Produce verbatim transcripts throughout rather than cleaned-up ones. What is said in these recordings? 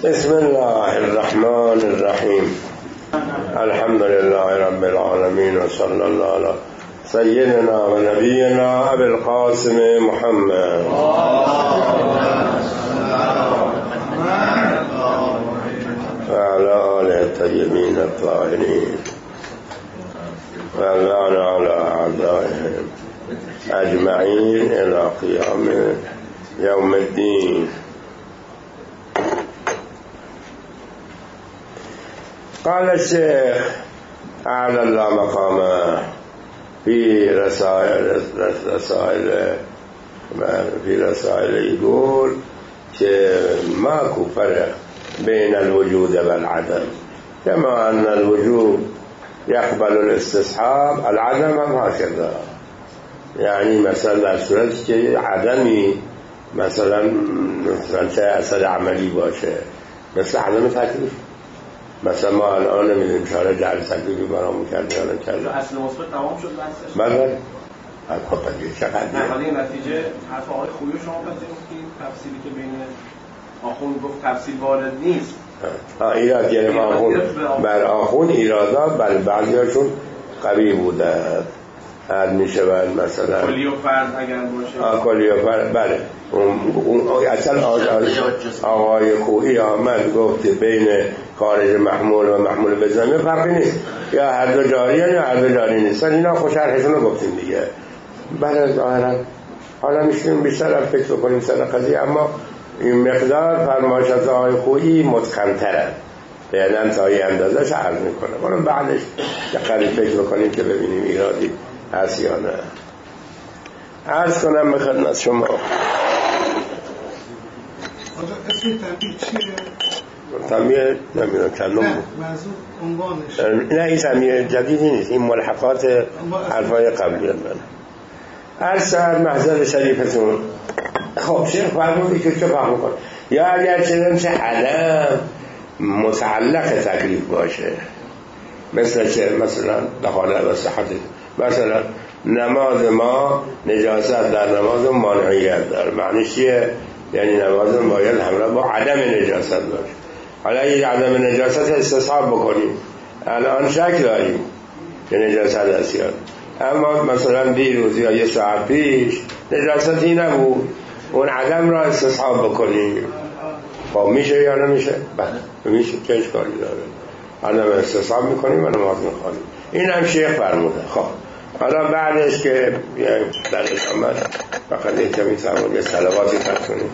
بسم الله الرحمن الرحیم. الحمد لله رب العالمین و صلی الله علی سیدنا و نبینا ابی القاسم محمد و علی آله الطیبین الطاهرین و اللعن علی اعدائهم اجمعین الی قیام یوم الدین. قال الشيخ أعلى الله مقامه في رسائل رسائل في رسائل يقول ماكو فرق بين الوجود والعدم، كما أن الوجود يقبل الاستصحاب العدم هم هكذا. يعني مثلا صورت که عدمی مثلا مثلا چه اثر عملی باشه مثل عدم تکلیف. مثلا ما الان نمیدونیم چاره جعل تکلیفی برامون کرده یا نکرده. اصل مثبت تمام شد بحثش؟ بله. البته چقدر نه حالا این نتیجه حرف آقای خویی شما پذیرفتید تفصیلی که بین آخوند گفت تفصیل وارد نیست. ها ایراد گرفت آخوند بر آخوند ایرادات بر بعضیاشون قوی بوده. هر میشه بر مثلا کلی و فرد اگر باشه آه کلی و فرد بله. اون اصلا آقای خویی آمد گفت بین خارج محمول و محمول به زمین فرقی نیست، یا هر دو جاری یا هر دو جاری نیست. اینا خوش شرحشون رو گفتیم دیگه. بله ظاهرا حالا میشیم بیشتر هم فکر کنیم سر قضیه، اما این مقدار فرمایش از آقای خویی متقن‌تره، یعنی تا یه اندازه‌ش عرض میکنه. حالا بعدش یه قریب فکر بکنیم که ببینیم ایرادی هست یا نه. عرض کنم به خدمت شما آجا اسم تنبیه چیه؟ تنبیه نمیدونم کلم نه منظور عنوانش نه این تنبیه جدیدی نیست، این ملحقات حرفای قبلی من. عرض سر محضر شریفتون. خب شیخ فرمودی که چه فهم کن یا اگر چه چه عدم متعلق تکلیف باشه، مثل چه مثلا دخاله و صحت، مثلا نماز ما نجاست در نماز مانعیت داره. معنی چیه؟ یعنی نماز باید همراه با عدم نجاست باشه. حالا این عدم نجاست استصحاب بکنیم، الان شک داریم که نجاست هست یا، اما مثلا دیروز یا یه ساعت پیش نجاستی نبود، اون عدم را استصحاب بکنیم. خب میشه یا نمیشه؟ بله میشه. چه اشکالی داره؟ عدم استصحاب میکنیم و نماز میخوانیم. این هم شیخ فرموده. خب حالا بعدش که درش آمد فقط این کمی فرمون یه صلواتی تکنیم.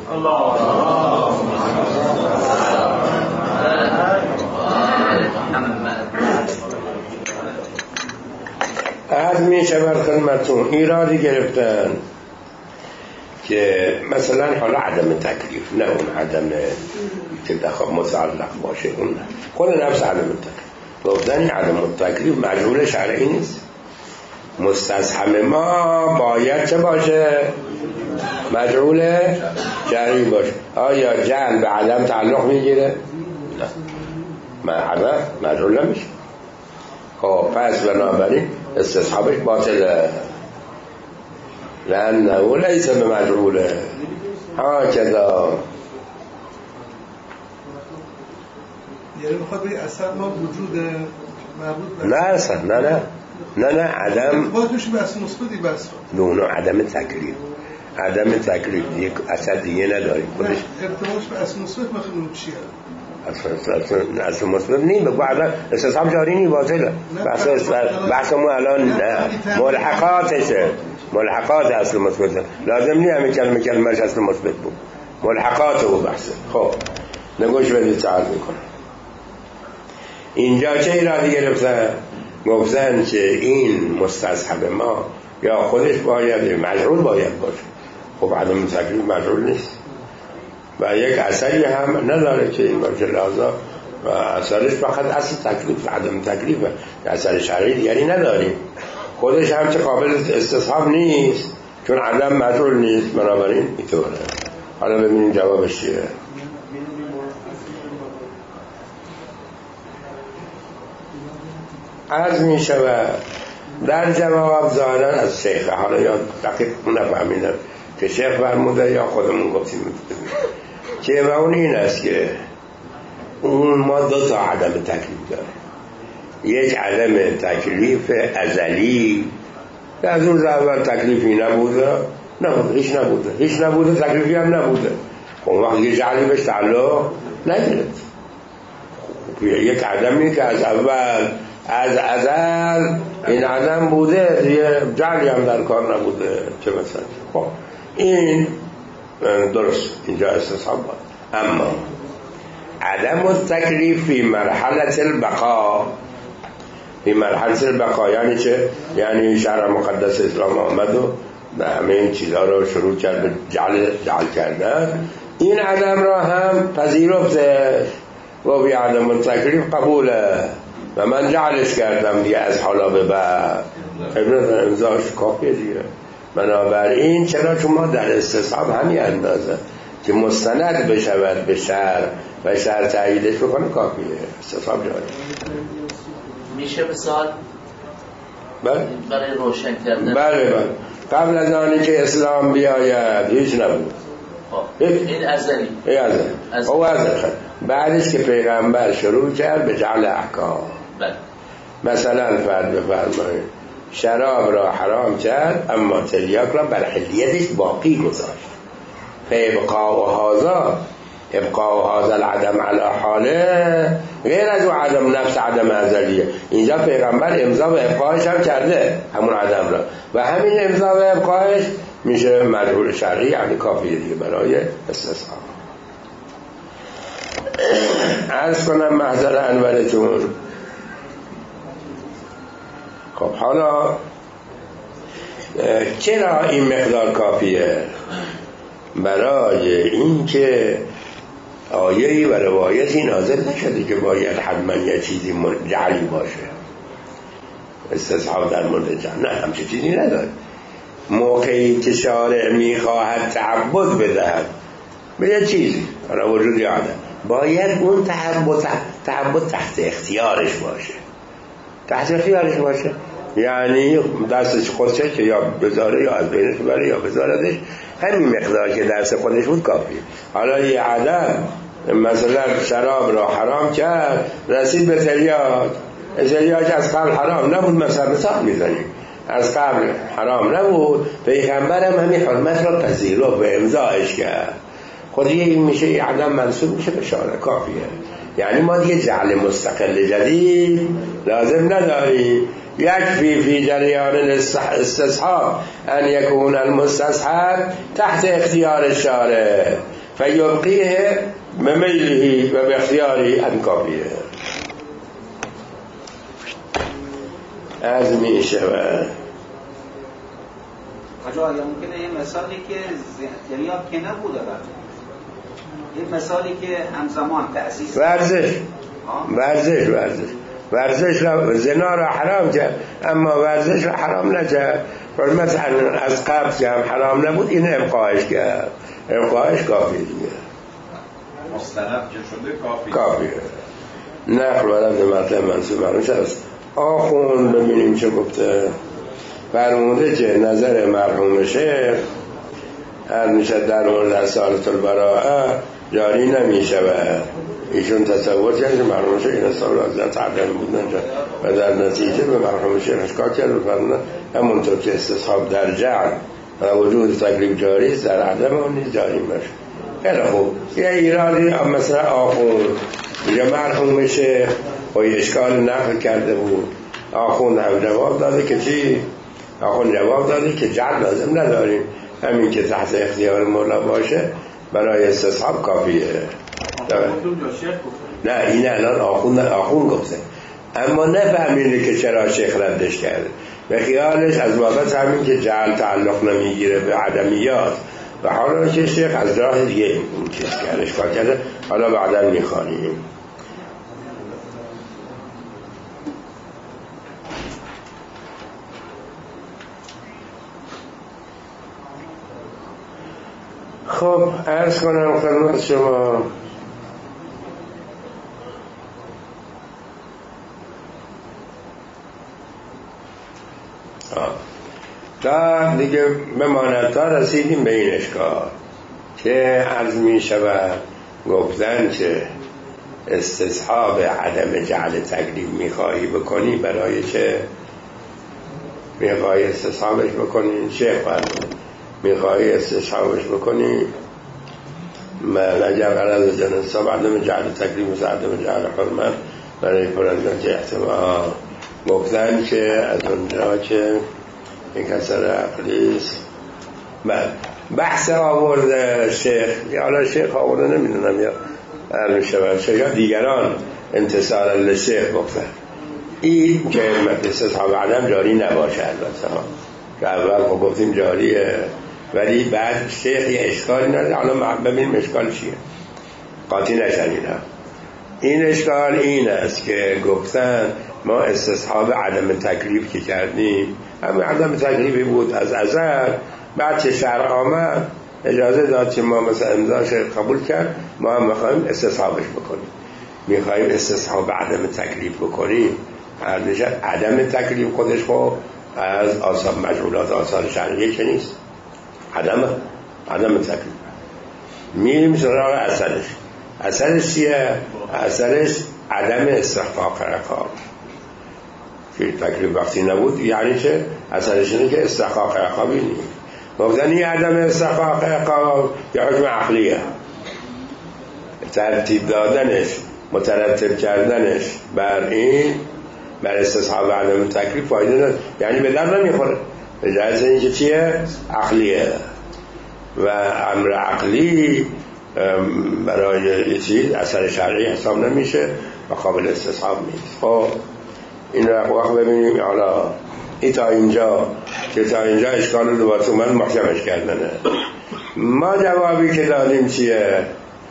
عرض می شود خدمتون ایرادی گرفتن که مثلا حالا عدم تکلیف، نه اون عدم که دخواه متعلق باشه، اون نه خود نفس عدم تکلیف. گفتن عدم تکلیف مجهول شرعی نیست. مستصحب ما باید چه باشه؟ مجهول شرعی باشه. آیا جهل به عدم تعلق میگیره؟ نه عدم مجهول نمیشه. خب پس بنابراین استصحابش باطله، لأنه لیس بمجهوله. ها کذا یعنی بخواد بگه اصلا ما وجود مربوط نه اصلا نه نه نه نه عدم باید میشه بس مثبتی بس نه عدم تکلیف. عدم تکلیف یک اصل دیگه نداری خودش. ارتباطش به اصل مثبت مخلوم چیه؟ اصلا اصل مثبت نیم بگو عدم استصحاب جاری نی باطله. بحث بحثمون الان نه ملحقاتشه، ملحقات اصل مثبت لازم نی همه کلمه کلمهش اصل مثبت بود، ملحقات او بحثه. خب نگوش بدید چه عرض میکنم. اینجا چه ایرادی گرفتن؟ گفتن که این مستصحب ما یا خودش باید مجهول باید باشه. خب عدم تکلیف مجهول نیست و یک اثری هم نداره که این باشه، لازم و اثرش فقط اصل تکلیف عدم تکلیفه، اثر شرعی دیگری نداریم. خودش هم چه قابل استصحاب نیست چون عدم مجهول نیست، بنابراین اینطوره. حالا ببینیم جوابش چیه. عرض می شود در جواب ظاهرا از شیخ، حالا یا دقیق نفهمیدم که شیخ فرموده یا خودمون گفتیم که و اون این است که اون ما دو تا عدم تکلیف داره. یک عدم تکلیف ازلی که از اون اول تکلیفی نبوده، نه هیچ نبوده، هیچ نبوده، تکلیفی هم نبوده. خب وقتی یه جعلی بهش تعلق نگرفت. یک عدمی که از اول از ازل این عدم بوده، یه جعلی هم در کار نبوده، چه مثلا. خب این درست اینجا استصحاب بود. اما عدم التکلیف فی مرحله البقاء، فی مرحله البقاء یعنی چه؟ یعنی شرع مقدس اسلام آمد و همه این چیزها رو شروع کرد به جعل جعل کردن. این عدم را هم پذیرفته و بی عدم التکلیف قبوله و من جعلش کردم دیگه از حالا به بعد ابن امضاش کافیه دیگه. بنابراین چرا شما در استصحاب همین اندازه که مستند بشود به شرع و شرع تأییدش بکنه کافیه. استصحاب جاری میشه مثال بله برای روشن کردن. بله بله قبل از آنی که اسلام بیاید هیچ نبود. این ازلی این ازلی او ازلی بعدش که پیغمبر شروع کرد به جعل احکام. بله. مثلا فرد بفرمایید شراب را حرام کرد اما تریاک را بر حلیتش باقی گذاشت. فابقاء و هذا ابقاء و هذا العدم علی حاله غیر از اون عدم نفس عدم ازلیه. اینجا پیغمبر امضا و ابقایش هم کرده همون عدم را و همین امضا و ابقایش میشه مجهول شرعی، یعنی کافیه دیگه برای استصحاب. عرض کنم محضر انورتون. خب حالا چرا این مقدار کافیه؟ برای این که آیه‌ای و روایتی نازل نشده که باید حتما یه چیزی جعلی باشه. استصحاب در مورد جعل نه، همچه چیزی نداره. موقعی که شارع میخواهد تعبد بدهد به یه چیزی حالا وجود یاده، باید اون تعبد تعبد تحت اختیارش باشه. تحت اختیارش باشه یعنی دستش خودشه که یا بذاره یا از بینش بره یا بذاردش، همین مقدار که دست خودش بود کافیه. حالا یه عدم مثلا شراب را حرام کرد رسید به تریاک، تریاک از قبل حرام نبود، مثلا مثال میزنیم از قبل حرام نبود، پیغمبرم همین حرمت را پذیرفت و امضاش کرد، خود یه این میشه یه عدم منصوب میشه به شارع کافیه. یعنی ما دیگه جعل مستقل جدید لازم نداریم. یکفی فی جریان استصحاب ان یکون المستصحب تحت اختیار الشارع فیبقیه بمیله و باختیاری ان کافیه. از می شود آجا یا ممکنه یه مثالی که تریاک که نبوده یه مثالی که همزمان تأسیس ورزش ورزش ورزش ورزش را زنا را حرام کرد اما ورزش را حرام نکرد. مثلا از قبل که هم حرام نبود این ابقایش کرد، ابقایش کافی دیگه مستند که شده کافی کافیه. نقل ورد مطلب منصوب برمش هست. آخون ببینیم چه گفته. فرموده که نظر مرحوم شیخ هر میشه در مورد اصالت البراءه جاری نمی شود. ایشون تصور کرد که مرحوم شیخ این اصال از تعدیل بودن و در نتیجه به مرحوم شیخ اشکال کرد و فرمودن همونطور که استصحاب در جعل و وجود تکلیف جاری است در عدم اون نیز جاری میشه. خیلی خوب یه ایرادی مثلا آخون یا مرحوم شیخ و اشکال نقل کرده بود، آخون هم جواب داده که چی؟ آخون جواب داده که جعل لازم نداریم، همین که تحت اختیار مولا باشه برای استصحاب کافیه. نه این الان آخون آخون گفته اما نفهمیده که چرا شیخ ردش کرده و خیالش از بابت همین که جعل تعلق نمیگیره به عدمیات و حالا که شیخ از راه دیگه این چیز کرده اشکال کرده. حالا بعدا میخوانیم. خب عرض کنم خدمت شما تا دیگه بماند تا رسیدیم به این اشکال که عرض می شود گفتن که استصحاب عدم جعل تکلیف میخواهی بکنی برای چه؟ میخواهی استصحابش بکنی شیخ فرمود میخواهی استصحابش بکنی من اگر قرار جنسا عدم جعل تکلیف مثل عدم جعل حرمت برای پرندان که احتمال گفتن که از اونجا که این کسر عقلیست بحث آورده شیخ یا حالا شیخ آورده نمیدونم یا عرض شود یا دیگران انتصار لشیخ گفتن این که استصحاب عدم جاری نباشه البته ها که اول خب گفتیم جاریه ولی بعد شیخ یه اشکالی نداره. حالا ببینیم اشکال چیه قاطی نشنید ها. این اشکال این است که گفتن ما استصحاب عدم تکلیف که کردیم همه عدم تکلیفی بود از ازل بعد که شرع آمد اجازه داد که ما مثلا امضاش قبول کرد ما هم میخوایم استصحابش بکنیم میخوایم استصحاب عدم تکلیف بکنیم عدم تکلیف خودش خب از آثار مجمولات آثار شرعیه که نیست عدم عدم تکلیف میریم سراغ اثرش اثرش چیه؟ اثرش عدم استحقاق عقاب که تکلیف وقتی نبود یعنی چه؟ اثرش اینه که استحقاق عقابی نیست گفتن این عدم استحقاق عقاب یا حکم عقلیه ترتیب دادنش مترتب کردنش بر این بر استصحاب عدم تکلیف فایده نداره یعنی به در نمیخوره به جهت اینکه چیه؟ عقلیه و امر عقلی برای یه چیز اثر شرعی حساب نمیشه و قابل استصحاب نیست. خب این رو وقت ببینیم حالا این تا اینجا که تا اینجا اشکال دوباره من محکمش کردنه ما جوابی که دادیم چیه؟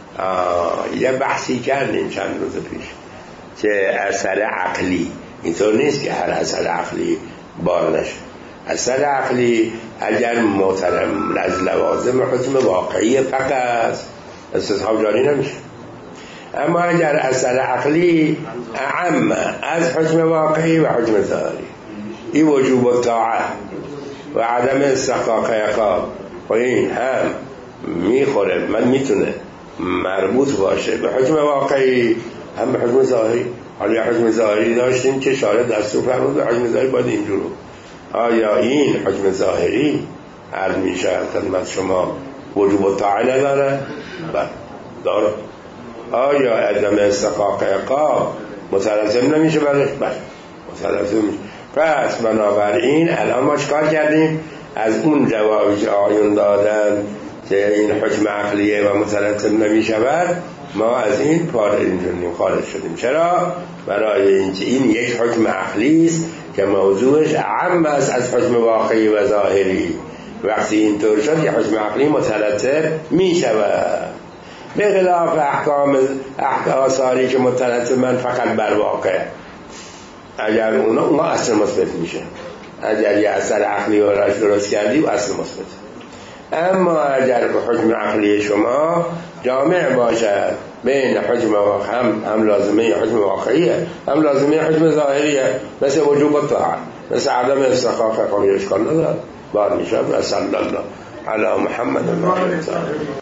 یه بحثی کردیم چند روز پیش که اثر عقلی اینطور نیست که هر اثر عقلی بار نشه اثر عقلی اگر محترم از لوازم حکم واقعی فقط استصحاب جاری نمیشه اما اگر اثر عقلی اعم از حکم واقعی و حکم ظاهری این وجوب الطاعه و عدم استحقاق عقاب و این هم میخوره من میتونه مربوط باشه به حکم واقعی هم به حکم ظاهری. حالا حکم ظاهری داشتیم که شارع دستور فرمود به حکم ظاهری باید اینجورو آیا این حکم ظاهری عرض میشه خدمت شما وجوب الطاعه نداره؟ بله داره. آیا عدم استحقاق عقاب مترتب نمیشه برش؟ بله مترتب میشه. پس بنابراین الان ما چکار کردیم؟ از اون جوابی که آیون دادن که این حکم عقلیه و مترتب نمیشود ما از این پار اینجوریم خارج شدیم. چرا؟ برای اینکه این یک حکم عقلی است که موضوعش اعم است از حکم واقعی و ظاهری. وقتی اینطور شد که حکم عقلی مترتب میشود به خلاف احکام آثاری که مترتب من فقط بر واقع اگر اونا اونا اصل مثبت میشه اگر یه اثر عقلی رو راش درست کردی و اصل مثبت اما اگر حکم عقلی شما جامع باشد بین حکم هم هم لازمه حکم واقعیه هم لازمه حکم ظاهریه مثل وجوب الطاعه مثل عدم استحقاق عقاب اشکال نداره بار میشه و صلی الله علی محمد و